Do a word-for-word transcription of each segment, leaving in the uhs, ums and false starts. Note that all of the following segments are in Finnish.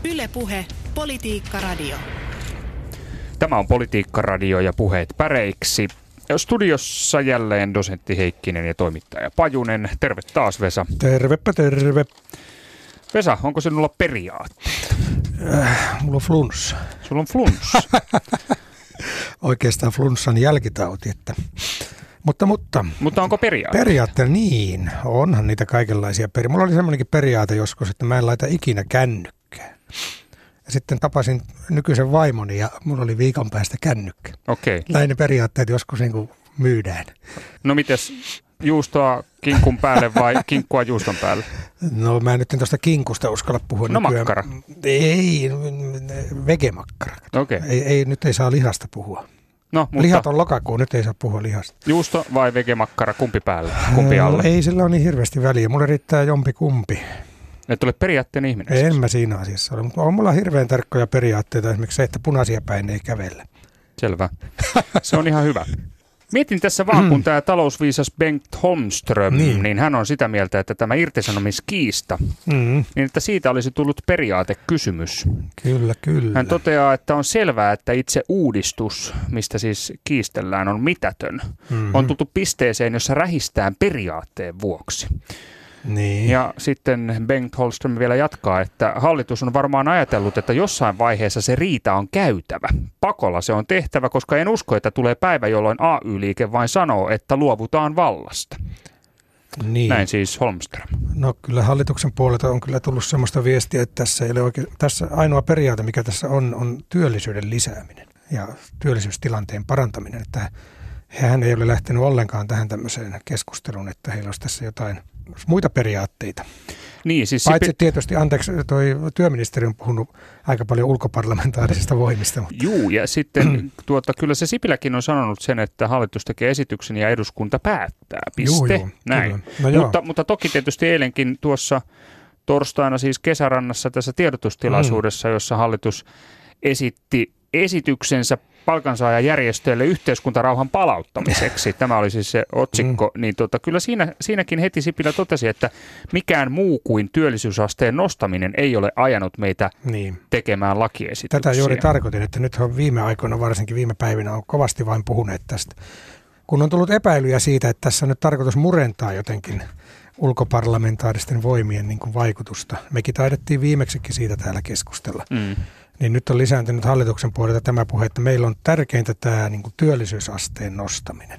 Yle Puhe, Politiikka Radio. Tämä on Politiikka Radio ja puheet päreiksi. Studiossa jälleen dosentti Heikkinen ja toimittaja Pajunen. Terve taas, Vesa. Tervepä terve. Vesa, onko sinulla periaatteita? Äh, mulla on flunssa. Sulla on flunssa? Oikeastaan flunssan jälkitauti. Että. Mutta, mutta, mutta onko periaatteita? Periaatteita, niin. Onhan niitä kaikenlaisia periaatteita. Mulla oli semmoinenkin periaate joskus, että mä en laita ikinä kännykkää. Ja sitten tapasin nykyisen vaimoni ja mulla oli viikon päästä kännykkä. Okei. Okay. Näin ne periaatteet joskus niin kuin myydään. No mites, juustoa kinkun päälle vai kinkkua juuston päälle? No mä en nyt tuosta kinkusta uskalla puhua. No nykyään. Makkara. Ei, vegemakkara. Okei. Okay. Ei, ei, nyt ei saa lihasta puhua. No, mutta lihat on lokakuu, nyt ei saa puhua lihasta. Juusto vai vegemakkara, kumpi päälle, kumpi alle? No, ei sillä ole niin hirveästi väliä, mulle riittää jompi kumpi. Et ole periaatteen ihminen. En siis. Mä siinä asiassa ole, mutta on mulla hirveän tarkkoja periaatteita, esimerkiksi se, että punaisia päin ei kävellä. Selvä. Se on ihan hyvä. Mietin tässä vaan, kun tämä talousviisas Bengt Holmström, niin. niin hän on sitä mieltä, että tämä irtisanomiskiista, mm. niin että siitä olisi tullut periaatekysymys. Kyllä, kyllä. Hän toteaa, että on selvää, että itse uudistus, mistä siis kiistellään, on mitätön. Mm-hmm. On tultu pisteeseen, jossa rähistään periaatteen vuoksi. Niin. Ja sitten Bengt Holmström vielä jatkaa, että hallitus on varmaan ajatellut, että jossain vaiheessa se riita on käytävä. Pakolla se on tehtävä, koska en usko, että tulee päivä, jolloin A Y-liike vain sanoo, että luovutaan vallasta. Niin. Näin siis Holmström. No kyllä hallituksen puolelta on kyllä tullut sellaista viestiä, että tässä, ei ole oikein, tässä ainoa periaate, mikä tässä on, on työllisyyden lisääminen ja työllisyystilanteen parantaminen. Että hehän ei ole lähtenyt ollenkaan tähän tämmöiseen keskusteluun, että heillä olisi tässä jotain muita periaatteita. Niin, siis paitsi Sipi... tietysti, anteeksi, toi työministeri on puhunut aika paljon ulkoparlamentaarisista voimista. Mutta. Juu, ja sitten tuota, kyllä se Sipiläkin on sanonut sen, että hallitus tekee esityksen ja eduskunta päättää. Piste. Juu, juu, näin. No mutta, mutta toki tietysti eilenkin tuossa torstaina siis Kesärannassa tässä tiedotustilaisuudessa, mm. jossa hallitus esitti esityksensä palkansaajajärjestöille yhteiskuntarauhan palauttamiseksi. Tämä oli siis se otsikko. Mm. Niin tota, kyllä siinä, siinäkin heti Sipilä totesi, että mikään muu kuin työllisyysasteen nostaminen ei ole ajanut meitä niin. tekemään lakiesityksiä. Tätä juuri tarkoitin, että nythän viime aikoina, varsinkin viime päivinä, on kovasti vain puhuneet tästä. Kun on tullut epäilyjä siitä, että tässä on nyt tarkoitus murentaa jotenkin ulkoparlamentaaristen voimien niin kuin vaikutusta. Mekin taidettiin viimeksikin siitä täällä keskustella. Mm. Niin nyt on lisääntynyt hallituksen puolelta tämä puhe, että meillä on tärkeintä tämä niin kuin työllisyysasteen nostaminen.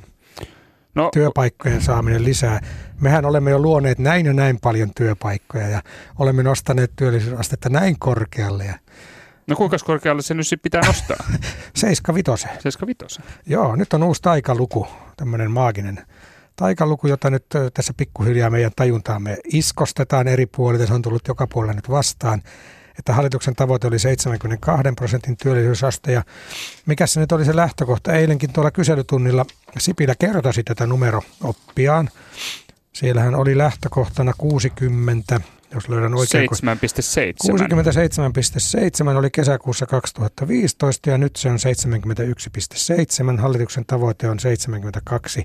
No, työpaikkojen saaminen lisää. Mehän olemme jo luoneet näin ja näin paljon työpaikkoja ja olemme nostaneet työllisyysastetta näin korkealle. Ja no kuinka korkealle se nyt pitää nostaa? Seiska vitosen. Seiska vitosen. Joo, nyt on uusi taikaluku, tämmöinen maaginen taikaluku, jota nyt tässä pikkuhiljaa meidän tajuntaamme iskostetaan eri puolilta. Se on tullut joka puolella nyt vastaan. Että hallituksen tavoite oli seitsemänkymmentäkaksi prosentin työllisyysaste ja mikä se nyt oli se lähtökohta? Eilenkin tuolla kyselytunnilla Sipilä kertasi tätä numero-oppiaan. Siellähän oli lähtökohtana kuusikymmentä, jos löydän oikein. seitsemän pilkku seitsemän. kuusikymmentäseitsemän pilkku seitsemän oli kesäkuussa kaksituhattaviisitoista ja nyt se on seitsemänkymmentäyksi pilkku seitsemän. Hallituksen tavoite on seitsemänkymmentäkaksi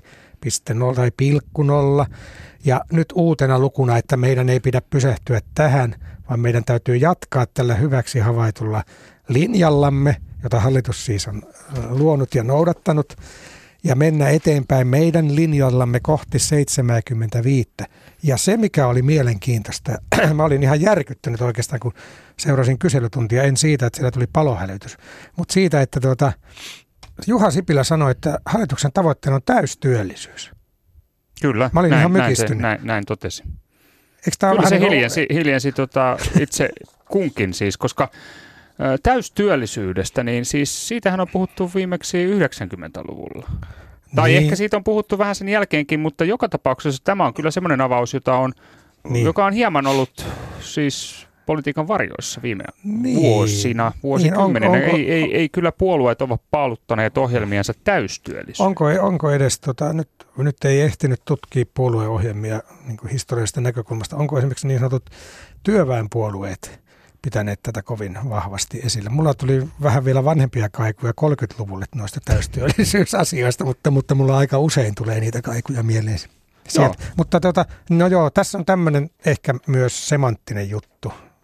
pilkku nolla ja nyt uutena lukuna, että meidän ei pidä pysähtyä tähän, vaan meidän täytyy jatkaa tällä hyväksi havaitulla linjallamme, jota hallitus siis on luonut ja noudattanut, ja mennä eteenpäin meidän linjallamme kohti seitsemänkymmentäviisi. Ja se, mikä oli mielenkiintoista, mä olin ihan järkyttynyt oikeastaan, kun seurasin kyselytuntia, en siitä, että siellä tuli palohälytys, mutta siitä, että tuota, Juha Sipilä sanoi, että hallituksen tavoitteena on täystyöllisyys. Kyllä, mä olin näin, ihan näin, mykistynyt. Se, näin, näin totesi. Kyllä se hiljensi, hiljensi tota itse kunkin siis, koska ä, täystyöllisyydestä, niin siis siitähän on puhuttu viimeksi yhdeksänkymmentäluvulla. Tai niin. Ehkä siitä on puhuttu vähän sen jälkeenkin, mutta joka tapauksessa tämä on kyllä semmoinen avaus, jota on, niin. joka on hieman ollut siis politiikan varjoissa viime niin. vuosina, vuosikymmeninä. Niin, ei, ei, ei kyllä puolueet ole paaluttaneet ohjelmiansa täystyöllisyyteen. Onko, onko edes, tota, nyt, nyt ei ehtinyt tutkia puolueohjelmia niin kuin historiallisesta näkökulmasta, onko esimerkiksi niin sanotut työväenpuolueet pitäneet tätä kovin vahvasti esillä. Mulla tuli vähän vielä vanhempia kaikuja kolmekymmentäluvulle noista täystyöllisyysasioista, mutta, mutta mulla aika usein tulee niitä kaikuja mieleen. Mutta tota, no joo, tässä on tämmöinen ehkä myös semanttinen juttu.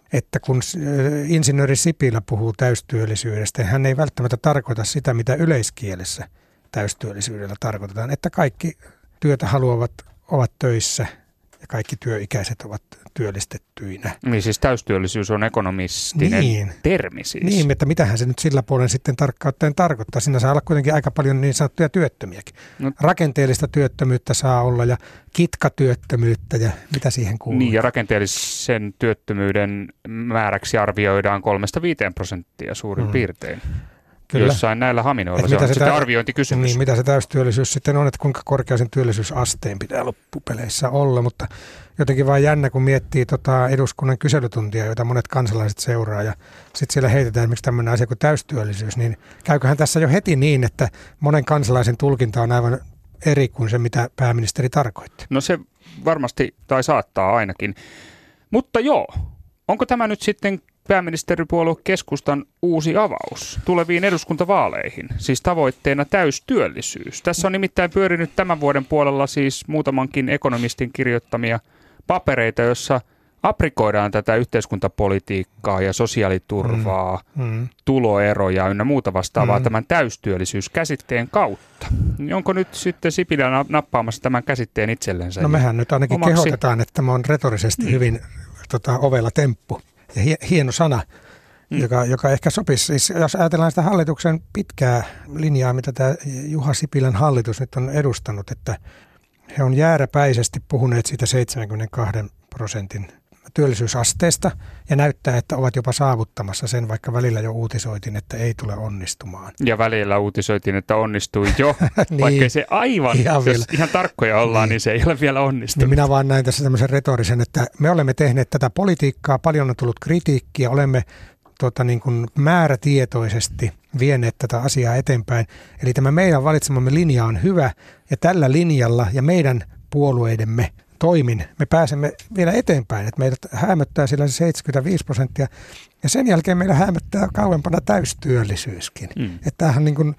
että kun insinööri Sipilä puhuu täystyöllisyydestä, hän ei välttämättä tarkoita sitä, mitä yleiskielessä täystyöllisyydellä tarkoitetaan, että kaikki työtä haluavat ovat töissä ja kaikki työikäiset ovat työllistettyinä. Niin siis täystyöllisyys on ekonomistinen niin. termi siis. Niin, että mitähän se nyt sillä puolen sitten tarkkaan ottaen tarkoittaa. Siinä saa olla kuitenkin aika paljon niin sanottuja työttömiäkin. No. Rakenteellista työttömyyttä saa olla ja kitkatyöttömyyttä ja mitä siihen kuuluu. Niin ja rakenteellisen työttömyyden määräksi arvioidaan kolmesta viiteen prosenttia suurin hmm. piirtein. Kyllä. Jossain näillä haminoilla se on se sitten tä- arviointikysymys. Niin, mitä se täystyöllisyys sitten on, että kuinka korkea sen työllisyysasteen pitää loppupeleissä olla, mutta jotenkin vaan jännä, kun miettii tota eduskunnan kyselytuntia, joita monet kansalaiset seuraa ja sitten siellä heitetään esimerkiksi tämmöinen asia kuin täystyöllisyys, niin käyköhän tässä jo heti niin, että monen kansalaisen tulkinta on aivan eri kuin se, mitä pääministeri tarkoitti. No se varmasti, tai saattaa ainakin, mutta joo, onko tämä nyt sitten pääministeripuolue Keskustan uusi avaus tuleviin eduskuntavaaleihin, siis tavoitteena täystyöllisyys. Tässä on nimittäin pyörinyt tämän vuoden puolella siis muutamankin ekonomistin kirjoittamia papereita, joissa aprikoidaan tätä yhteiskuntapolitiikkaa ja sosiaaliturvaa, mm. Mm. tuloeroja ynnä muuta vastaavaa mm. tämän täystyöllisyyskäsitteen kautta. Onko nyt sitten Sipilä nappaamassa tämän käsitteen itsellensä? No mehän nyt ainakin omaksi kehotetaan, että tämä on retorisesti mm. hyvin tota, ovella temppu. Ja hieno sana, mm. joka, joka ehkä sopisi. Siis jos ajatellaan sitä hallituksen pitkää linjaa, mitä tämä Juha Sipilän hallitus nyt on edustanut, että he on jääräpäisesti puhuneet siitä seitsemänkymmentäkaksi prosentin työllisyysasteesta ja näyttää, että ovat jopa saavuttamassa sen, vaikka välillä jo uutisoitiin, että ei tule onnistumaan. Ja välillä uutisoitiin, että onnistui jo, niin, vaikka se aivan, ihan, jos ihan tarkkoja ollaan, niin. niin se ei ole vielä onnistunut. Niin minä vaan näin tässä tämmöisen retorisen, että me olemme tehneet tätä politiikkaa, paljon on tullut kritiikkiä, olemme tota, niin kuin määrätietoisesti vieneet tätä asiaa eteenpäin. Eli tämä meidän valitsemamme linja on hyvä ja tällä linjalla ja meidän puolueidemme toimin me pääsemme vielä eteenpäin, että meidät häämöttää sillä se seitsemänkymmentäviisi prosenttia ja sen jälkeen meillä häämöttää kauempana täystyöllisyyskin. Mm. Että tämähän niin kuin,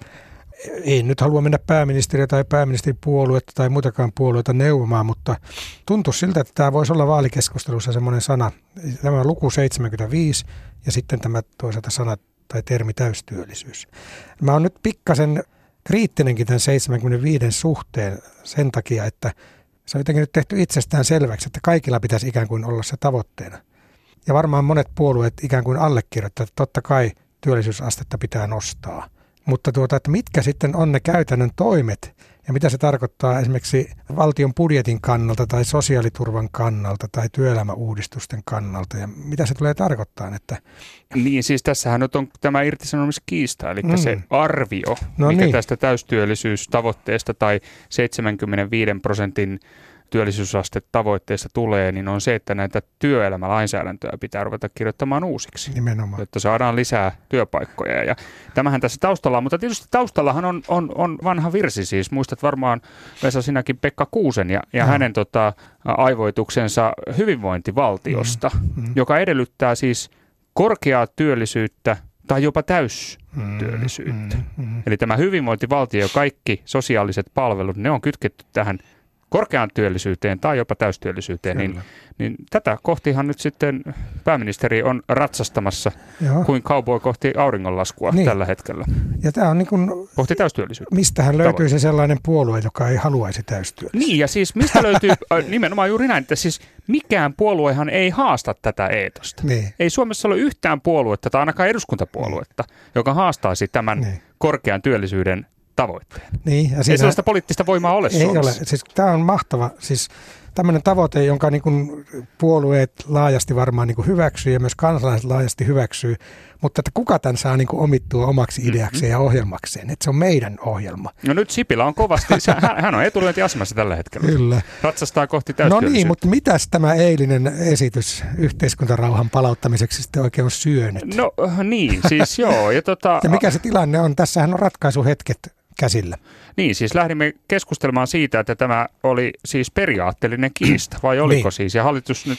ei nyt halua mennä pääministeriä tai pääministeripuoluetta tai muitakaan puolueita neuvomaan, mutta tuntuu siltä, että tämä voisi olla vaalikeskustelussa semmoinen sana, tämä luku seitsemänkymmentäviisi ja sitten tämä toisaalta sana tai termi täystyöllisyys. Mä oon nyt pikkasen kriittinenkin tämän seitsemänkymmentäviiden suhteen sen takia, että se on jotenkin nyt tehty itsestään selväksi, että kaikilla pitäisi ikään kuin olla se tavoitteena. Ja varmaan monet puolueet ikään kuin allekirjoittavat, että totta kai työllisyysastetta pitää nostaa. Mutta tuota, että mitkä sitten on ne käytännön toimet ja mitä se tarkoittaa esimerkiksi valtion budjetin kannalta tai sosiaaliturvan kannalta tai työelämäuudistusten kannalta ja mitä se tulee tarkoittaa? Että niin siis tässähän nyt on tämä irtisanomiskiista, eli mm. se arvio, no mikä niin. tästä täystyöllisyystavoitteesta tai seitsemänkymmentäviisi prosentin työllisyysastetavoitteesta tulee, niin on se, että näitä työelämälainsäädäntöä pitää ruveta kirjoittamaan uusiksi, nimenomaan, jotta saadaan lisää työpaikkoja. Ja tämähän tässä taustalla on, mutta tietysti taustallahan on, on, on vanha virsi siis. Muistat varmaan, Vesa, sinäkin Pekka Kuusen ja, ja no. hänen tota, aivoituksensa hyvinvointivaltiosta, mm-hmm. joka edellyttää siis korkeaa työllisyyttä tai jopa täystyöllisyyttä. Mm-hmm. Eli tämä hyvinvointivaltio ja kaikki sosiaaliset palvelut, ne on kytketty tähän korkeaan työllisyyteen tai jopa täystyöllisyyteen, niin, niin tätä kohtihan nyt sitten pääministeri on ratsastamassa Joo. kuin cowboy kohti auringonlaskua niin. tällä hetkellä. Ja tämä on niin kuin, kohti täystyöllisyyttä. Mistähän löytyy se sellainen puolue, joka ei haluaisi täystyöllisyyttä? Niin, ja siis mistä löytyy nimenomaan juuri näin, että siis mikään puoluehan ei haasta tätä eetosta. Niin. Ei Suomessa ole yhtään puoluetta tai ainakaan eduskuntapuoluetta, niin. joka haastaisi tämän niin. korkean työllisyyden tavoitteen. Niin, ja ei sellaista poliittista voimaa ole ei Suomessa. Ole. Siis, tämä on mahtava. Siis, tämmöinen tavoite, jonka niin kuin puolueet laajasti varmaan niin kuin hyväksyy ja myös kansalaiset laajasti hyväksyy, mutta että kuka tämän saa niin kuin omittua omaksi ideakseen mm-hmm. ja ohjelmakseen. Että se on meidän ohjelma. No nyt Sipilä on kovasti, hän on etulyöntiasemassa tällä hetkellä. Kyllä. Ratsastaa kohti täystyöllisyyttä. No niin, mutta mitäs tämä eilinen esitys yhteiskuntarauhan palauttamiseksi sitten oikein on syönyt? No niin, siis joo. Ja, tota, ja mikä se tilanne on? Tässähän on ratkaisuhetket käsillä. Niin, siis lähdimme keskustelemaan siitä, että tämä oli siis periaatteellinen kiista, vai oliko niin. siis? Ja hallitus nyt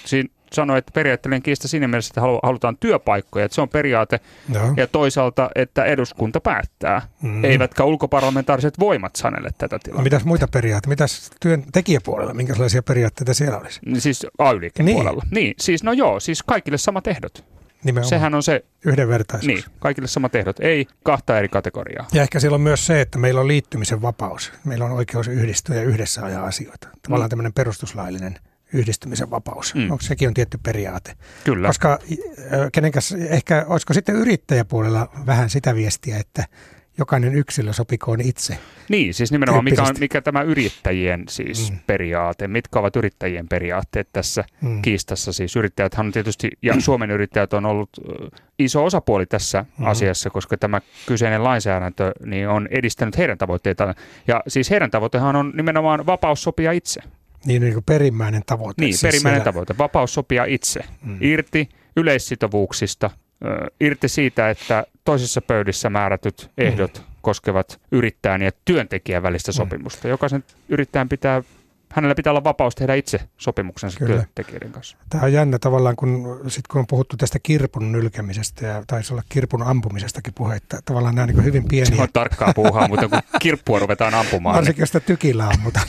sanoin, että periaatteellinen kiista siinä mielessä, että halutaan työpaikkoja, että se on periaate. Joo. Ja toisaalta, että eduskunta päättää, mm. eivätkä ulkoparlamentaariset voimat sanelle tätä tilaa. No, mitäs muita periaatteita? Mitäs työntekijäpuolella? Minkälaisia periaatteita siellä olisi? Siis A Y-liikkeen niin. puolella. Niin, siis no joo, siis kaikille samat ehdot. Nimenomaan. Sehän on se yhdenvertaisuus. Niin, kaikille samat ehdot, ei kahta eri kategoriaa. Ja ehkä siellä on myös se, että meillä on liittymisen vapaus. Meillä on oikeus yhdistyä ja yhdessä ajaa asioita. Tavallaan mm. tämmöinen perustuslaillinen yhdistymisen vapaus. Mm. Onko sekin on tietty periaate? Kyllä. Koska kenenkäs, ehkä olisiko sitten yrittäjäpuolella vähän sitä viestiä, että jokainen yksilö sopikoon itse. Niin, siis nimenomaan mikä, on, mikä tämä yrittäjien siis mm. periaate, mitkä ovat yrittäjien periaatteet tässä mm. kiistassa. Siis yrittäjäthän on tietysti, ja Suomen yrittäjät on ollut iso osapuoli tässä mm. asiassa, koska tämä kyseinen lainsäädäntö niin on edistänyt heidän tavoitteitaan. Ja siis heidän tavoitehan on nimenomaan vapaus sopia itse. Niin, niin kuin perimmäinen tavoite. Niin, siis perimmäinen siellä tavoite. Vapaus sopia itse. Mm. Irti yleissitovuuksista, irti siitä, että toisissa pöydissä määrätyt ehdot mm. koskevat yrittäjän ja työntekijän välistä sopimusta. Mm. Jokaisen yrittäjän pitää, hänellä pitää olla vapaus tehdä itse sopimuksensa Kyllä. työntekijöiden kanssa. Tämä on jännä tavallaan, kun, sit kun on puhuttu tästä kirpun nylkemisestä ja taisi olla kirpun ampumisestakin puhetta. Tavallaan nämä niin hyvin pieniä. Se on tarkkaa puuhaa, mutta kun kirppua ruvetaan ampumaan. Varsinkin, jos sitä tykillä ammutaan.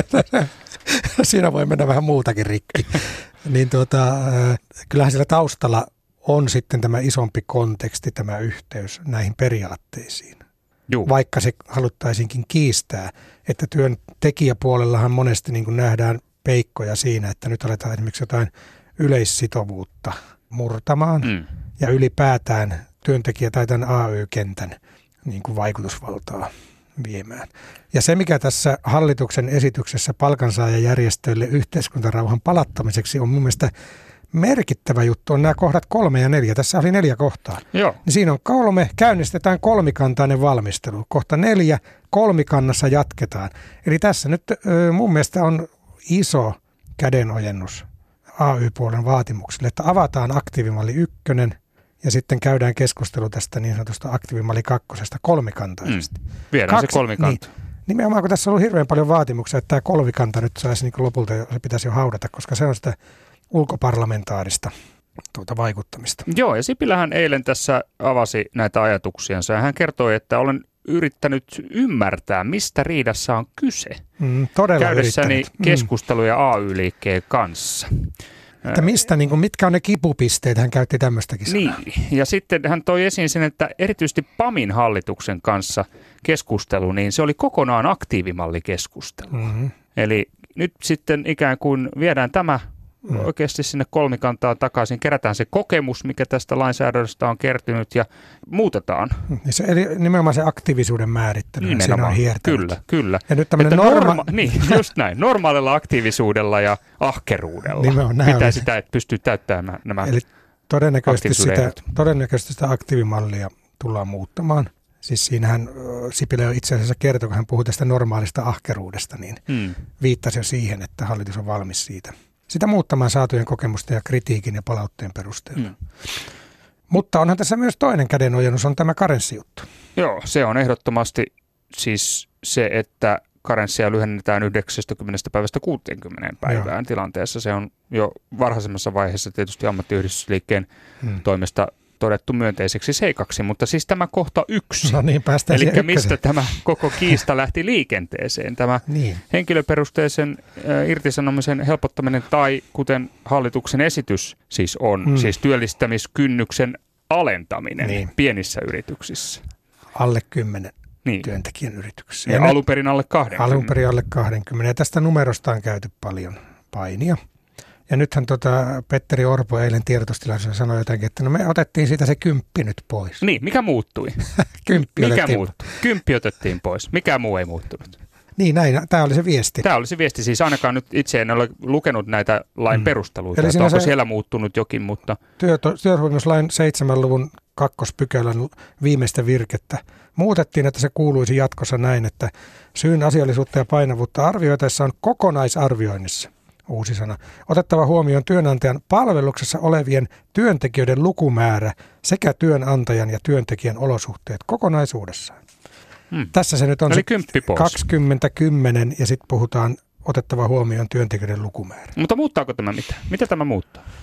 Siinä voi mennä vähän muutakin rikki. Niin tuota, kyllähän siellä taustalla on sitten tämä isompi konteksti, tämä yhteys näihin periaatteisiin. Juu. Vaikka se haluttaisiinkin kiistää, että työntekijäpuolellahan monesti niin kuin nähdään peikkoja siinä, että nyt aletaan esimerkiksi jotain yleissitovuutta murtamaan mm. ja ylipäätään työntekijä tai tämän A Y-kentän niin kuin vaikutusvaltaa viemään. Ja se, mikä tässä hallituksen esityksessä palkansaajajärjestöille yhteiskuntarauhan palattamiseksi on mun mielestä merkittävä juttu, on nämä kohdat kolme ja neljä. Tässä oli neljä kohtaa. Joo. Niin siinä on kolme, käynnistetään kolmikantainen valmistelu. Kohta neljä, kolmikannassa jatketaan. Eli tässä nyt mun mielestä on iso kädenojennus A Y-puolen vaatimuksille, että avataan aktiivimalli ykkönen ja sitten käydään keskustelu tästä niin sanotusta aktiivimalli kakkosesta kolmikantaisesti. Mm. Viedään Kaksi, se kolmikanta. Niin, nimenomaan kun tässä on ollut hirveän paljon vaatimuksia, että tämä kolmikanta nyt saisi niin lopulta, se pitäisi jo haudata, koska se on sitä ulkoparlamentaarista tuota vaikuttamista. Joo, ja Sipilähän eilen tässä avasi näitä ajatuksiansa ja hän kertoi, että olen yrittänyt ymmärtää, mistä riidassa on kyse. Mm, todella Käydessäni yrittänyt. keskusteluja A Y-liikkeen kanssa. Että mistä, niin kuin, mitkä on ne kipupisteet, hän käytti tämmöistäkin sanaa. Niin, ja sitten hän toi esiin sen, että erityisesti PAMin hallituksen kanssa keskustelu, niin se oli kokonaan aktiivimallikeskustelu. Mm-hmm. Eli nyt sitten ikään kuin viedään tämä Mm. oikeasti sinne kolmikantaan takaisin, kerätään se kokemus, mikä tästä lainsäädännöstä on kertynyt ja muutetaan. Ja se, eli nimenomaan se aktiivisuuden määrittely, nimenomaan. Siinä on hiertänyt. Kyllä, kyllä. Ja nyt tämmöinen norma... norma... Niin, just näin. Normaalilla aktiivisuudella ja ahkeruudella pitää sitä, että pystyy täyttämään nämä Eli todennäköisesti sitä, todennäköisesti sitä aktiivimallia tullaan muuttamaan. Siis siinähän Sipilä jo itse asiassa kertoi, kun hän puhui tästä normaalista ahkeruudesta, niin hmm. viittasi jo siihen, että hallitus on valmis siitä. Sitä muuttamaan saatujen kokemusten ja kritiikin ja palautteen perusteella. Mm. Mutta onhan tässä myös toinen kädenojennus, on tämä karenssijuttu. Joo, se on ehdottomasti siis se, että karenssia lyhennetään yhdeksänkymmentä päivästä kuuteenkymmeneen päivään Joo. tilanteessa. Se on jo varhaisemmassa vaiheessa tietysti ammattiyhdistysliikkeen hmm. toimesta todettu myönteiseksi seikaksi, mutta siis tämä kohta yksi, no niin, eli mistä tämä koko kiista lähti liikenteeseen, tämä niin. henkilöperusteisen äh, irtisanomisen helpottaminen tai kuten hallituksen esitys siis on, mm. siis työllistämiskynnyksen alentaminen niin. pienissä yrityksissä. Alle kymmenen niin. työntekijän yrityksissä. Ja, ja alun perin alle kaksikymmentä. Alun perin alle kaksikymmentä ja tästä numerosta on käyty paljon painia. Ja nythän tota Petteri Orpo eilen tiedotustilaisuudessa sanoi jotenkin, että no me otettiin siitä se kymppi nyt pois. Niin, mikä muuttui? kymppi mikä otettiin. muuttui? Kymppi otettiin pois. Mikä muu ei muuttunut? Niin näin, tämä oli se viesti. Tämä oli se viesti, siis ainakaan nyt itse en ole lukenut näitä lain mm. perusteluita, että onko siellä muuttunut jokin, mutta... Työsopimuslain seitsemän luvun kakkospykälän viimeistä virkettä muutettiin, että se kuuluisi jatkossa näin, että syyn asiallisuutta ja painavuutta arvioitaessa on kokonaisarvioinnissa. Uusi sana. Otettava huomioon työnantajan palveluksessa olevien työntekijöiden lukumäärä sekä työnantajan ja työntekijän olosuhteet kokonaisuudessaan. Hmm. Tässä se nyt on eli se kaksikymmentä kymmenen ja sitten puhutaan otettava huomioon työntekijöiden lukumäärä. Mutta muuttaako tämä mitä? Mitä tämä muuttaa?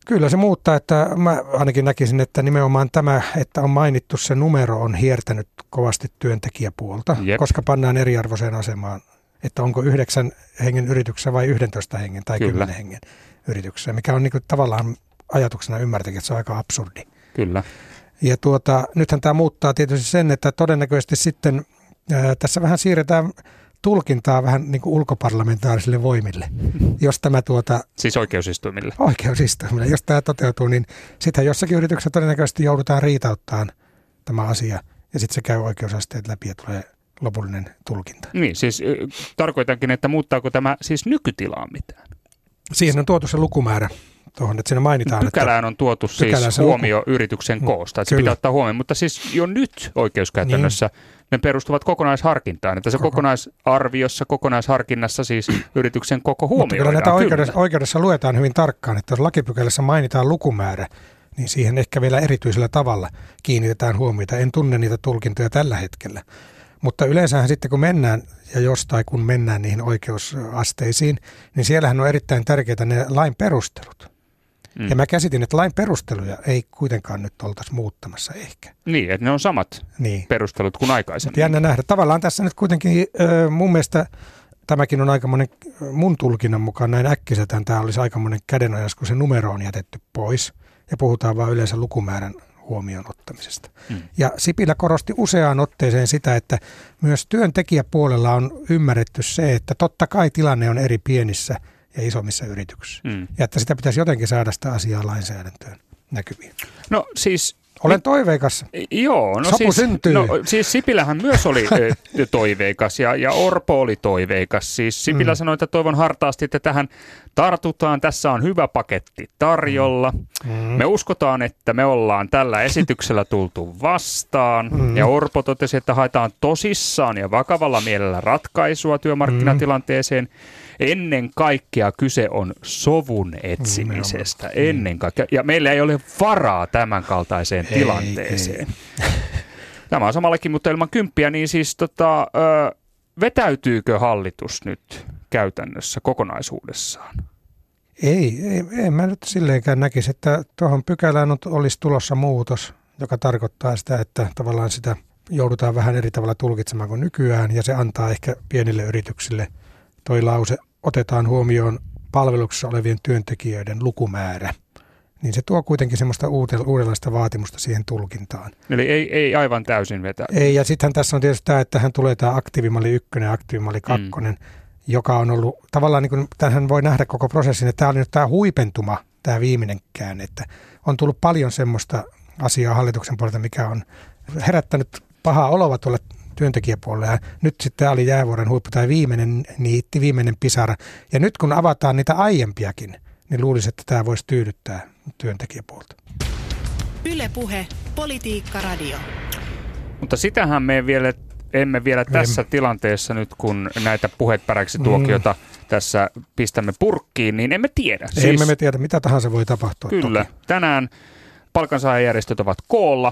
Kyllä se muuttaa, että mä ainakin näkisin, että nimenomaan tämä, että on mainittu se numero, on hiertänyt kovasti työntekijäpuolta, Jep. koska pannaan eriarvoiseen asemaan, että onko yhdeksän hengen yrityksessä vai yhdentoista hengen tai Kyllä. kymmenen hengen yrityksessä, mikä on niin kuin tavallaan ajatuksena ymmärtäkin, että se on aika absurdi. Kyllä. Ja tuota, nythän tämä muuttaa tietysti sen, että todennäköisesti sitten ää, tässä vähän siirretään tulkintaa vähän niin kuin ulkoparlamentaarisille voimille, jos tämä tuota... Siis oikeusistuimille. Oikeusistuimille. Jos tämä toteutuu, niin sittenhän jossakin yrityksessä todennäköisesti joudutaan riitauttaan tämä asia, ja sitten se käy oikeusasteet läpi ja tulee lopullinen tulkinta. Niin, siis tarkoitankin, että muuttaako tämä siis nykytilaan mitään? Siihen on tuotu se lukumäärä tuohon, että siinä mainitaan, Pykälään että... on tuotu siis huomio luku. Yrityksen koosta, että se pitää ottaa huomioon, mutta siis jo nyt oikeuskäytännössä niin. ne perustuvat kokonaisharkintaan, että se koko. kokonaisarviossa, kokonaisharkinnassa siis yrityksen koko huomioidaan. Mutta kyllä näitä oikeudessa, oikeudessa luetaan hyvin tarkkaan, että jos lakipykälässä mainitaan lukumäärä, niin siihen ehkä vielä erityisellä tavalla kiinnitetään huomiota. En tunne niitä tulkintoja tällä hetkellä. Mutta yleensähän sitten kun mennään, ja jos tai kun mennään niihin oikeusasteisiin, niin siellähän on erittäin tärkeitä ne lain perustelut. Mm. Ja mä käsitin, että lain perusteluja ei kuitenkaan nyt oltaisi muuttamassa ehkä. Niin, että ne on samat niin. perustelut kuin aikaisemmin. Mutta jännä nähdä. Tavallaan tässä nyt kuitenkin äh, mun mielestä tämäkin on aikamoinen, mun tulkinnan mukaan näin äkkiseltään tämä olisi aikamoinen kädenojas, kun se numero on jätetty pois ja puhutaan vaan yleensä lukumäärän huomioon ottamisesta. Mm. Ja Sipilä korosti useaan otteeseen sitä, että myös työntekijäpuolella on ymmärretty se, että totta kai tilanne on eri pienissä ja isommissa yrityksissä. Mm. Ja että sitä pitäisi jotenkin saada sitä asiaa lainsäädäntöön näkyviin. No siis... Olen toiveikas. Joo, no Sopu siis, syntyy. No, siis Sipilähän myös oli toiveikas ja, ja Orpo oli toiveikas. Siis Sipilä mm. sanoi, että toivon hartaasti, että tähän tartutaan. Tässä on hyvä paketti tarjolla. Mm. Me uskotaan, että me ollaan tällä esityksellä tultu vastaan. Mm. Ja Orpo totesi, että haetaan tosissaan ja vakavalla mielellä ratkaisua työmarkkinatilanteeseen. Ennen kaikkea kyse on sovun etsimisestä. Mm. Ennen kaikkea. Ja meillä ei ole varaa tämän kaltaiseen ei, tilanteeseen. Ei. Tämä on samallekin, mutta ilman kymppiä, niin siis tota, ö, vetäytyykö hallitus nyt käytännössä kokonaisuudessaan? Ei, ei, en mä nyt silleenkään näkisi, että tuohon pykälään on, olisi tulossa muutos, joka tarkoittaa sitä, että tavallaan sitä joudutaan vähän eri tavalla tulkitsemaan kuin nykyään, ja se antaa ehkä pienille yrityksille toi lause, otetaan huomioon palveluksessa olevien työntekijöiden lukumäärä, niin se tuo kuitenkin semmoista uudenlaista vaatimusta siihen tulkintaan. Eli ei, ei aivan täysin vetää. Ei, ja sittenhän tässä on tietysti tämä, että hän tulee tämä aktiivimalli ykkönen ja aktiivimalli kakkonen, mm. joka on ollut, tavallaan niin kuin tähän voi nähdä koko prosessin, että tämä oli nyt tämä huipentuma, tämä viimeinen käänne, että on tullut paljon semmoista asiaa hallituksen puolelta, mikä on herättänyt pahaa oloa tuolle työntekijäpuolelle. Ja nyt sitten oli jäävuoren huippu, tai viimeinen niitti, viimeinen pisara. Ja nyt kun avataan niitä aiempiakin, niin luulisi, että tämä voisi tyydyttää työntekijäpuolta. Yle Puhe, Politiikka Radio. Mutta sitähän me vielä, emme vielä tässä emme. tilanteessa nyt, kun näitä puheperäksi tuokiota mm. tässä pistämme purkkiin, niin emme tiedä. Siis, emme me tiedä, mitä tahansa voi tapahtua. Kyllä. Toki. Tänään palkansaajajärjestöt ovat koolla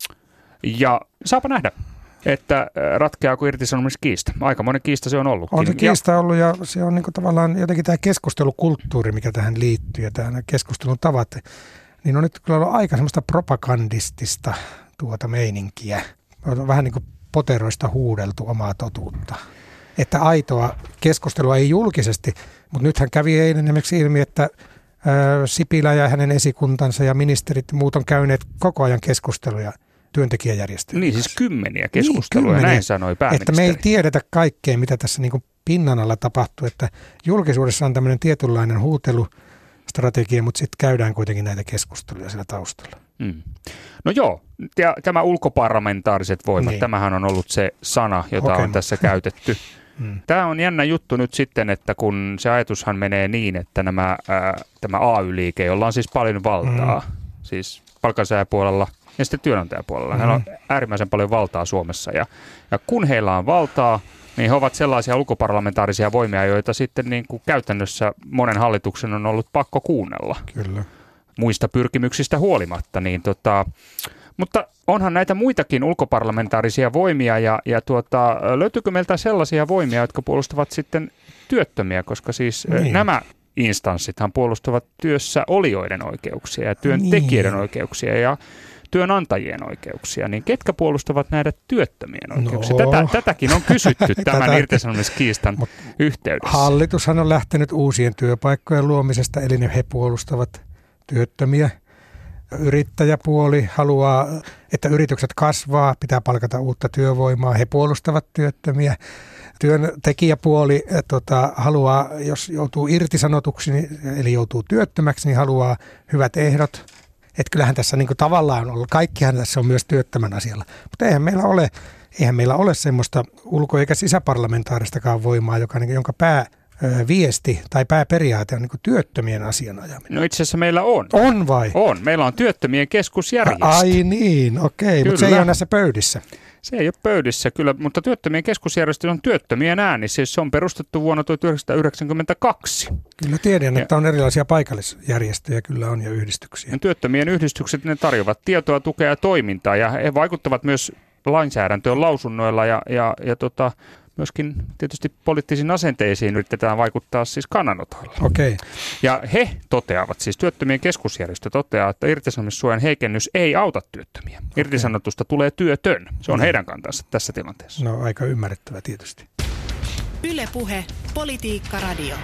ja saapa nähdä, että ratkeaako irtisanomiskiista. Aikamoinen kiista se on ollutkin. On se kiista ollut ja se on niin kuin tavallaan jotenkin tämä keskustelukulttuuri, mikä tähän liittyy ja tämä keskustelun tavat, niin on nyt kyllä ollut aika semmoista propagandistista tuota meininkiä. On vähän niin kuin poteroista huudeltu omaa totuutta. Että aitoa keskustelua ei julkisesti, mutta nythän kävi eilen esimerkiksi ilmi, että Sipilä ja hänen esikuntansa ja ministerit ja muut on käyneet koko ajan keskusteluja työntekijäjärjestöjä. Niin siis kymmeniä keskusteluja, niin, näin sanoi pääministeri. Että me ei tiedetä kaikkea, mitä tässä niin kuin pinnan alla tapahtuu, että julkisuudessa on tämmöinen tietynlainen huutelustrategia, mutta sitten käydään kuitenkin näitä keskusteluja siellä taustalla. Mm. No joo, ja tämä ulkoparlamentaariset voimat, niin. Tämähän on ollut se sana, jota Hokema. on tässä käytetty. Mm. Tämä on jännä juttu nyt sitten, että kun se ajatushan menee niin, että nämä, ää, tämä A Y-liike, jolla on siis paljon valtaa, mm. siis palkansaajapuolella ja sitten työnantajapuolella. Mm. Heillä on äärimmäisen paljon valtaa Suomessa ja, ja kun heillä on valtaa, niin he ovat sellaisia ulkoparlamentaarisia voimia, joita sitten niin kuin käytännössä monen hallituksen on ollut pakko kuunnella. Kyllä. Muista pyrkimyksistä huolimatta. Niin tota, mutta onhan näitä muitakin ulkoparlamentaarisia voimia ja, ja tuota, löytyykö meiltä sellaisia voimia, jotka puolustavat sitten työttömiä, koska siis niin. nämä instanssithan puolustavat työssä olijoiden oikeuksia ja työntekijöiden niin. oikeuksia ja työnantajien oikeuksia, niin ketkä puolustavat näitä työttömien oikeuksia? No. Tätä, tätäkin on kysytty tämän irtisanomiskiistan yhteydessä. Hallitushan on lähtenyt uusien työpaikkojen luomisesta, eli ne he puolustavat työttömiä. Yrittäjäpuoli haluaa, että yritykset kasvaa, pitää palkata uutta työvoimaa, he puolustavat työttömiä. Työntekijäpuoli tota, haluaa, jos joutuu irtisanotuksi, eli joutuu työttömäksi, niin haluaa hyvät ehdot. Että kyllähän tässä niin kuin tavallaan on, kaikkihan tässä on myös työttömän asialla, mutta eihän meillä ole, eihän meillä ole semmoista ulko- eikä sisäparlamentaaristakaan voimaa, joka, jonka pääviesti tai pääperiaate on niin kuin työttömien asian ajaminen. No itse asiassa meillä on. On vai? On. Meillä on työttömien keskusjärjestö. Ai niin, okei, mutta se ei ole näissä pöydissä. Se ei ole pöydissä kyllä, mutta työttömien keskusjärjestö on työttömien ääni, siis se on perustettu vuonna tuhatyhdeksänsataayhdeksänkymmentäkaksi. Kyllä tiedän, että on erilaisia paikallisjärjestöjä, kyllä on ja yhdistyksiä. Ja työttömien yhdistykset, ne tarjoavat tietoa, tukea ja toimintaa ja he vaikuttavat myös lainsäädäntöön lausunnoilla ja, ja, ja tota, myöskin tietysti poliittisiin asenteisiin yritetään vaikuttaa siis kannanotoilla. Okei. Ja he toteavat, siis työttömien keskusjärjestö toteaa, että irtisanomissuojan heikennys ei auta työttömiä. Okei. Irtisanotusta tulee työtön. Se on no. heidän kantansa tässä tilanteessa. No aika ymmärrettävä tietysti. Yle Puhe, Politiikka Radio.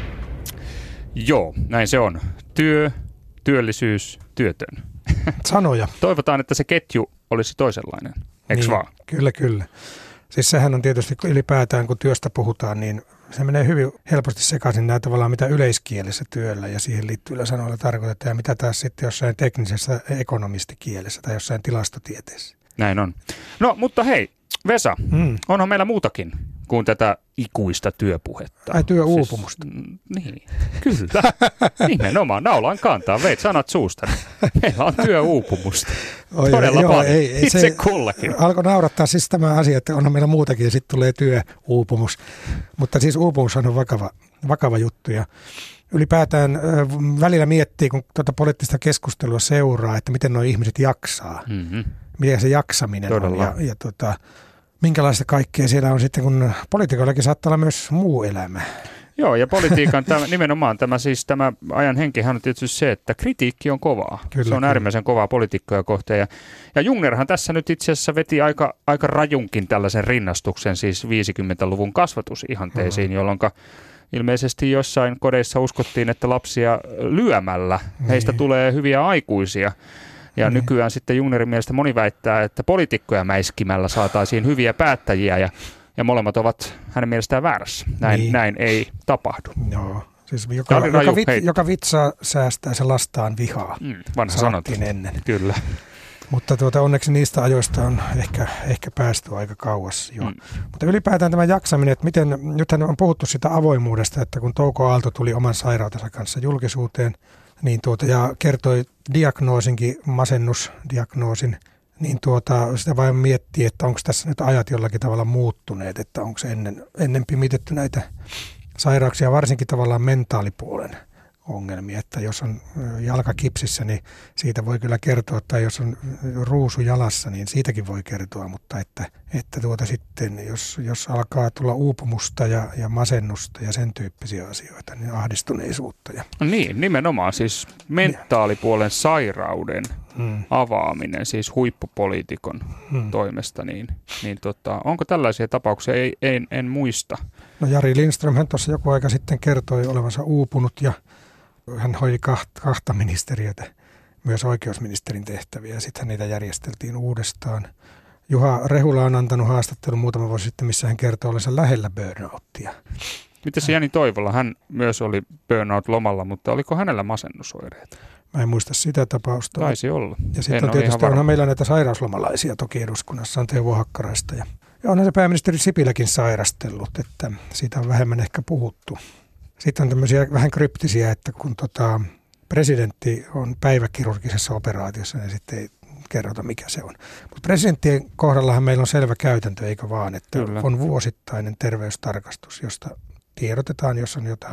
Joo, näin se on. Työ, työllisyys, työtön. Sanoja. Toivotaan, että se ketju olisi toisenlainen. Eikö niin, vaan? Kyllä, kyllä. Siis sehän on tietysti ylipäätään, kun työstä puhutaan, niin se menee hyvin helposti sekaisin nämä tavallaan mitä yleiskielessä työllä ja siihen liittyvillä sanoilla tarkoitetaan ja mitä taas sitten jossain teknisessä ekonomistikielessä tai jossain tilastotieteessä. Näin on. No, mutta hei, Vesa, hmm. onhan meillä muutakin kuin tätä ikuista työpuhetta. Ai työuupumusta. Siis, niin, kyllä. Nimenomaan, naulaan kantaa, veit sanat suusta. Meillä on työuupumusta. Oi, todella joo, paljon. Ei, ei, itse se kullakin. Alkoi naurattaa siis tämä asia, että onhan meillä muutakin ja sitten tulee työuupumus. Mutta siis uupumus on vakava, vakava juttu ja ylipäätään välillä miettii, kun tuota poliittista keskustelua seuraa, että miten nuo ihmiset jaksaa. Mm-hmm. Miten se jaksaminen todella on ja, ja tota, minkälaista kaikkea siellä on sitten, kun poliitikoillakin saattaa olla myös muu elämä. Joo, ja politiikan tämä, nimenomaan tämä, siis tämä ajan henkihän on tietysti se, että kritiikki on kovaa. Kyllä, se on äärimmäisen kovaa poliitikkoja kohtaan. Ja, ja Jungnerhan tässä nyt itse asiassa veti aika, aika rajunkin tällaisen rinnastuksen siis viisikymmentäluvun kasvatusihanteisiin, hmm. jolloin ilmeisesti jossain kodeissa uskottiin, että lapsia lyömällä niin. heistä tulee hyviä aikuisia. Ja niin. nykyään sitten Jungnerin mielestä moni väittää, että poliitikkoja mäiskimällä saataisiin hyviä päättäjiä ja, ja molemmat ovat hänen mielestään väärässä. Näin, niin. näin ei tapahdu. Joo, siis joka, joka, vit, joka vitsaa säästää, se lastaan vihaa. Mm, vanha sanottu. Ennen. Kyllä. Mutta tuota, onneksi niistä ajoista on ehkä, ehkä päästy aika kauas jo. Mm. Mutta ylipäätään tämä jaksaminen, että miten, nythän on puhuttu sitä avoimuudesta, että kun Touko Aalto tuli oman sairautensa kanssa julkisuuteen, niin tuota, ja kertoi diagnoosinkin, masennusdiagnoosin, niin tuota, sitä vain miettii, että onko tässä nyt ajat jollakin tavalla muuttuneet, että onko se ennen, ennen pimitetty näitä sairauksia, varsinkin tavallaan mentaalipuolen ongelmia, että jos on jalka kipsissä, niin siitä voi kyllä kertoa, tai jos on ruusu jalassa, niin siitäkin voi kertoa, mutta että, että tuota sitten, jos, jos alkaa tulla uupumusta ja, ja masennusta ja sen tyyppisiä asioita, niin ahdistuneisuutta. Ja niin, nimenomaan siis mentaalipuolen sairauden hmm. avaaminen, siis huippupoliitikon hmm. toimesta, niin, niin tota, onko tällaisia tapauksia? Ei, en, en muista. No Jari Lindström, hän tuossa joku aika sitten kertoi olevansa uupunut ja hän hoiti kahta, kahta ministeriötä, myös oikeusministerin tehtäviä, ja sitten niitä järjesteltiin uudestaan. Juha Rehula on antanut haastattelun muutama vuosi sitten, missä hän kertoo olensa lähellä burnouttia. Miten se Jani Toivola? Hän myös oli burnout-lomalla, mutta oliko hänellä masennusoireita? Mä en muista sitä tapausta. Taisi olla. Ja sitten on tietysti onhan meillä näitä sairauslomalaisia toki eduskunnassa, on Teuvo Hakkaraista. Ja, ja onhan se pääministeri Sipiläkin sairastellut, että siitä on vähemmän ehkä puhuttu. Sitten on tämmöisiä vähän kryptisiä, että kun tota, presidentti on päiväkirurgisessa operaatiossa, niin sitten ei kerrota mikä se on. Mutta presidenttien kohdallahan meillä on selvä käytäntö, eikö vaan, että Kyllä. on vuosittainen terveystarkastus, josta tiedotetaan, jos on jotain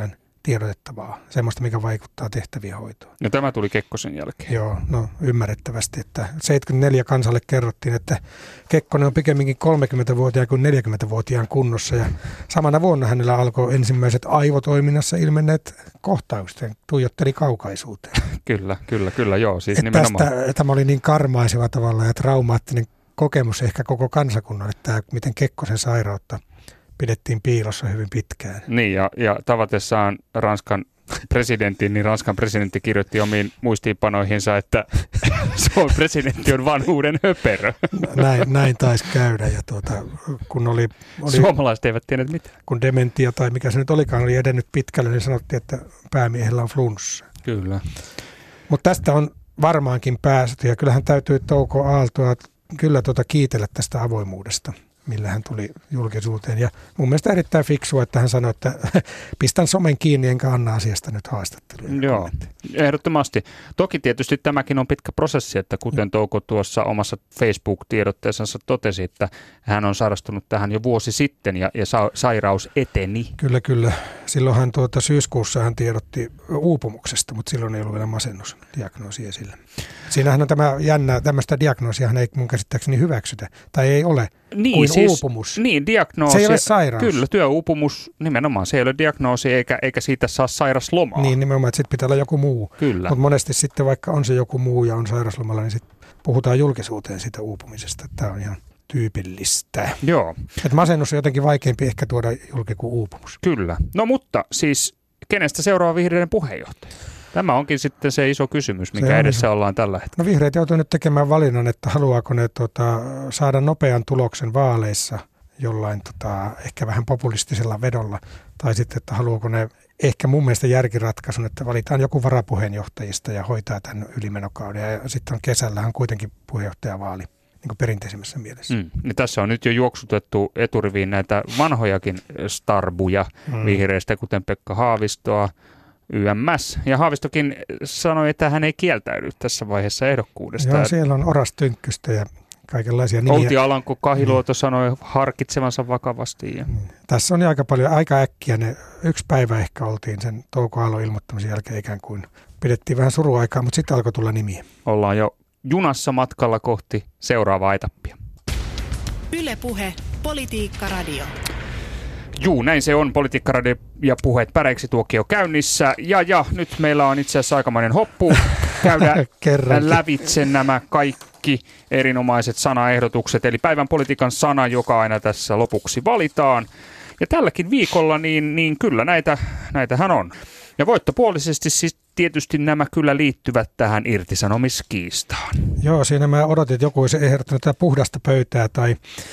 tiedotettavaa, semmoista, mikä vaikuttaa tehtävien hoitoon. Ja tämä tuli Kekkosen jälkeen. Joo, no ymmärrettävästi, että seitsemänkymmentäneljä kansalle kerrottiin, että Kekkonen on pikemminkin kolmekymmentävuotiaan kuin neljäkymmentävuotiaan kunnossa ja samana vuonna hänellä alkoi ensimmäiset aivotoiminnassa ilmenneet kohtaukset, tuijotteli kaukaisuuteen. Kyllä, kyllä, kyllä, joo, siis Et nimenomaan. Tästä, tämä oli niin karmaiseva tavalla ja traumaattinen kokemus ehkä koko kansakunnalle, tämä, miten Kekkosen sairautta pidettiin piilossa hyvin pitkään. Niin, ja, ja tavatessaan Ranskan presidentin, niin Ranskan presidentti kirjoitti omiin muistiinpanoihinsa, että Suomen presidentti on vanhuuden höperö. Näin, näin taisi käydä, ja tuota, kun oli, oli, Suomalaiset eivät tienneet mitään. kun dementia tai mikä se nyt olikaan, oli edennyt pitkälle, niin sanottiin, että päämiehellä on flunssa. Kyllä. Mutta tästä on varmaankin päästy, ja kyllähän täytyy Touko Aaltoa kyllä tuota kiitellä tästä avoimuudesta, millä hän tuli julkisuuteen. Ja mun mielestä erittäin fiksua, että hän sanoi, että pistän somen kiinni enkä anna asiasta nyt haastatteluja. Joo, ehdottomasti. Toki tietysti tämäkin on pitkä prosessi, että kuten Touko tuossa omassa Facebook-tiedotteessansa totesi, että hän on sairastunut tähän jo vuosi sitten ja, ja sa- sairaus eteni. Kyllä, kyllä. Silloinhan tuota syyskuussa hän tiedotti uupumuksesta, mutta silloin ei ollut vielä masennusdiagnoosi esillä. Siinähän on tämä jännä, tämmöistä diagnoosiahan ei mun käsittääkseni hyväksytä, tai ei ole niin, kuin siis, uupumus. Niin, diagnoosi. Se ei ole sairaus. Kyllä, työuupumus nimenomaan, se ei ole diagnoosi eikä, eikä siitä saa sairaslomaa. Niin, nimenomaan, että sitten pitää olla joku muu. Kyllä. Mutta monesti sitten vaikka on se joku muu ja on sairaslomalla, niin sitten puhutaan julkisuuteen siitä uupumisesta. Tämä on ihan tyypillistä. Joo. Et masennus on jotenkin vaikeampi ehkä tuoda julki kuin uupumus. Kyllä. No mutta siis kenestä seuraava vihreiden puheenjohtaja? Tämä onkin sitten se iso kysymys, mikä edessä iso. Ollaan tällä hetkellä. No vihreät joutuu nyt tekemään valinnan, että haluaako ne tota, saada nopean tuloksen vaaleissa jollain tota, ehkä vähän populistisella vedolla, tai sitten, että haluaako ne ehkä mun mielestä järkiratkaisun, että valitaan joku varapuheenjohtajista ja hoitaa tämän ylimenokauden, ja sitten on kesällähän kuitenkin puheenjohtajavaali. Niin kuin perinteisemmässä mielessä. Mm. Ja tässä on nyt jo juoksutettu eturiviin näitä vanhojakin starbuja mm. vihreistä, kuten Pekka Haavistoa, Y M S. Ja Haavistokin sanoi, että hän ei kieltäydy tässä vaiheessa ehdokkuudesta. Joo, siellä on Oras Tynkkystä ja kaikenlaisia nimiä. Outi Alanko Kahiluoto mm. sanoi harkitsevansa vakavasti. Ja... Mm. Tässä on aika paljon, aika äkkiä ne, yksi päivä ehkä oltiin sen Touko Aallon ilmoittamisen jälkeen ikään kuin pidettiin vähän suruaikaa, mutta sitten alkoi tulla nimiä. Ollaan jo junassa matkalla kohti seuraavaa etappia. Yle Puhe, Politiikka Radio. Juu, näin se on. Politiikka Radio ja puheet päreiksi tuokio käynnissä. Ja, ja nyt meillä on itse asiassa aikamoinen hoppu käydä lävitse nämä kaikki erinomaiset sanaehdotukset. Eli päivän politiikan sana, joka aina tässä lopuksi valitaan. Ja tälläkin viikolla, niin, niin kyllä näitä, näitähän on. Ja voittopuolisesti siis tietysti nämä kyllä liittyvät tähän irtisanomiskiistaan. Joo, siinä mä odotin, että joku olisi ehdottanut tätä puhdasta pöytää tai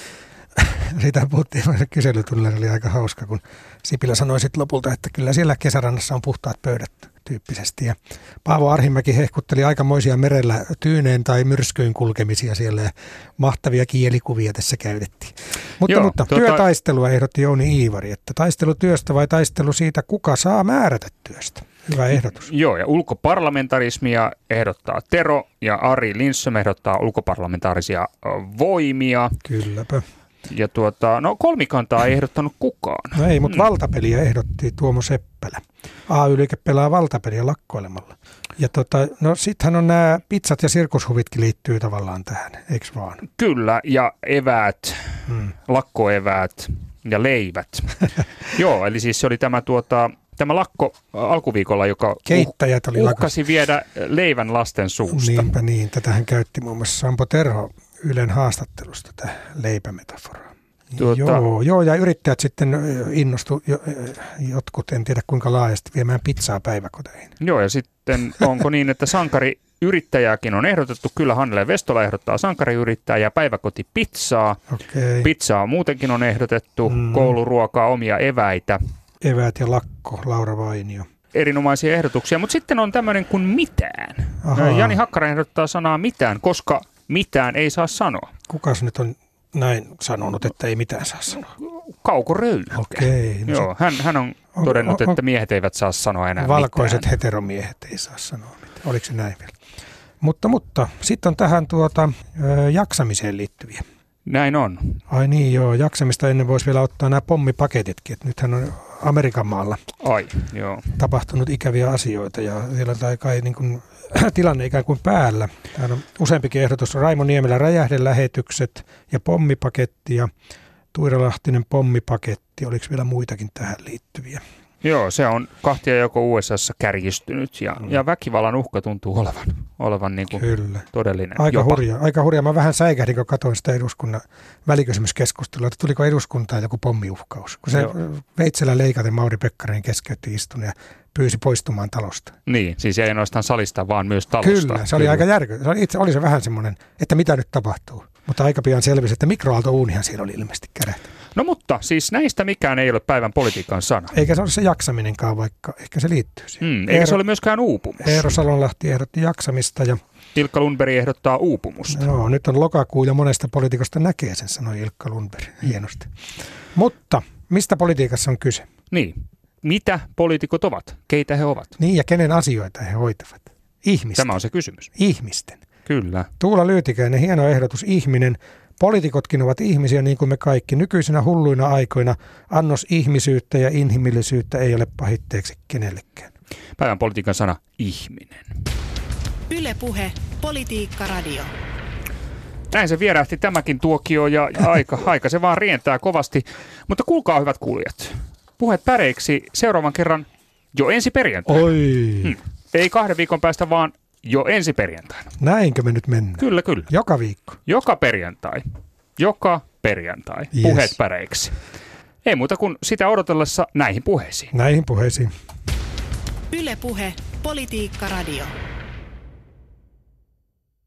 siitä puhuttiin kyselytunnilla, oli aika hauska, kun Sipilä sanoi sitten lopulta, että kyllä siellä kesärannassa on puhtaat pöydät tyyppisesti. Ja Paavo Arhimäki hehkutteli aikamoisia merellä tyyneen tai myrskyyn kulkemisia siellä ja mahtavia kielikuvia tässä käytettiin. Mutta, Joo, mutta tuota... työtaistelua ehdotti Jouni Iivari, että taistelu työstä vai taistelu siitä, kuka saa määrätä työstä. Hyvä ehdotus. Joo, ja ulkoparlamentarismia ehdottaa Tero ja Ari Lindström ehdottaa ulkoparlamentaarisia voimia. Kylläpä. Ja tuota, no kolmikantaa ei ehdottanut kukaan. No ei, mutta mm. valtapeliä ehdotti Tuomo Seppälä. A Y-liike pelaa valtapeliä lakkoilemalla. Ja tota, no sittenhän on nämä pizzat ja sirkushuvitkin liittyy tavallaan tähän, eikö vaan? Kyllä, ja eväät, mm. lakkoeväät ja leivät. Joo, eli siis se oli tämä, tuota, tämä lakko alkuviikolla, joka Keittäjät oli uhkasi lakko. Viedä leivän lasten suusta. Niinpä niin, tätähän käytti muun muassa Sampo Terho Ylen haastattelusta tätä leipämetaforaa. Tuota, joo, joo, ja yrittäjät sitten innostu jotkut, en tiedä kuinka laajasti, viemään pizzaa päiväkoteihin. Joo, ja sitten onko niin, että sankariyrittäjääkin on ehdotettu, kyllä Hannele Vestola ehdottaa sankariyrittäjää, päiväkotipizzaa, okay. Pizzaa muutenkin on ehdotettu, mm. kouluruokaa, omia eväitä. Eväät ja lakko, Laura Vainio. Erinomaisia ehdotuksia, mutta sitten on tämmöinen kuin mitään. Aha. Jani Hakkarainen ehdottaa sanaa mitään, koska mitään ei saa sanoa. Kukas nyt on näin sanonut, että ei mitään saa sanoa? Kauko Röyhkä. Okei. No Joo, hän, hän on todennut, on, on, että miehet eivät saa sanoa enää valkoiset mitään. heteromiehet ei saa sanoa mitään. Oliko se näin vielä? Mutta, mutta sitten on tähän tuota, ö, jaksamiseen liittyviä. Näin on. Ai niin, joo. Jaksamista ennen voisi vielä ottaa nämä pommipaketitkin. Et nythän on Amerikan maalla Ai, joo. tapahtunut ikäviä asioita ja siellä on kai niin kuin, tilanne ikään kuin päällä. Täällä on useampikin ehdotus. Raimo Niemelä räjähdelähetykset ja pommipaketti ja Tuira Lahtinen pommipaketti. Oliko vielä muitakin tähän liittyviä? Joo, se on kahtia joko U S A:ssa kärjistynyt ja, mm. ja väkivallan uhka tuntuu olevan, olevan niin kuin Kyllä. todellinen. Aika jopa. hurja, aika hurja. Mä vähän säikähdin, kun katsoin sitä eduskunnan välikysymyskeskustelua, että tuliko eduskuntaan joku pommiuhkaus. Kun se Joo. veitsellä leikaten Mauri Pekkarinen keskeytti istun ja pyysi poistumaan talosta. Niin, siis ei ainoastaan salista, vaan myös talosta. Kyllä, se oli Kyllä. aika järky. Se oli, itse oli se vähän semmoinen, että mitä nyt tapahtuu. Mutta aika pian selvisi, että mikroaaltouunihan siellä oli ilmeisesti kärähtänyt. No mutta siis näistä mikään ei ole päivän politiikan sana. Eikä se ole se jaksaminenkaan, vaikka ehkä se liittyy siihen. Mm, eikä Eero, se ole myöskään uupumus. Eero Salonlahti ehdotti jaksamista ja Ilkka Lundberg ehdottaa uupumusta. Joo, nyt on lokakuu ja monesta poliitikosta näkee sen, sanoi Ilkka Lundberg hienosti. Mutta mistä politiikassa on kyse? Niin, mitä poliitikot ovat? Keitä he ovat? Niin ja kenen asioita he hoitavat? Ihmisten. Tämä on se kysymys. Ihmisten. Kyllä. Tuula Lyytikäinen, hieno ehdotus, ihminen. Poliitikotkin ovat ihmisiä niin kuin me kaikki. Nykyisinä hulluina aikoina annos ihmisyyttä ja inhimillisyyttä ei ole pahitteeksi kenellekään. Päivän politiikan sana ihminen. Yle Puhe, Politiikka Radio. Näin se vierähti tämäkin tuokio ja aika, aika se vaan rientää kovasti. Mutta kuulkaa hyvät kuulijat. Puheet päreiksi seuraavan kerran jo ensi perjantaina. Oi. Hmm. Ei kahden viikon päästä, vaan jo ensi perjantaina. Näinkö me nyt mennään? Kyllä, kyllä. Joka viikko. Joka perjantai. Joka perjantai. Yes. Puheet päreiksi. Ei muuta kuin sitä odotellessa näihin puheisiin. Näihin puheisiin. Yle Puhe, Politiikka Radio.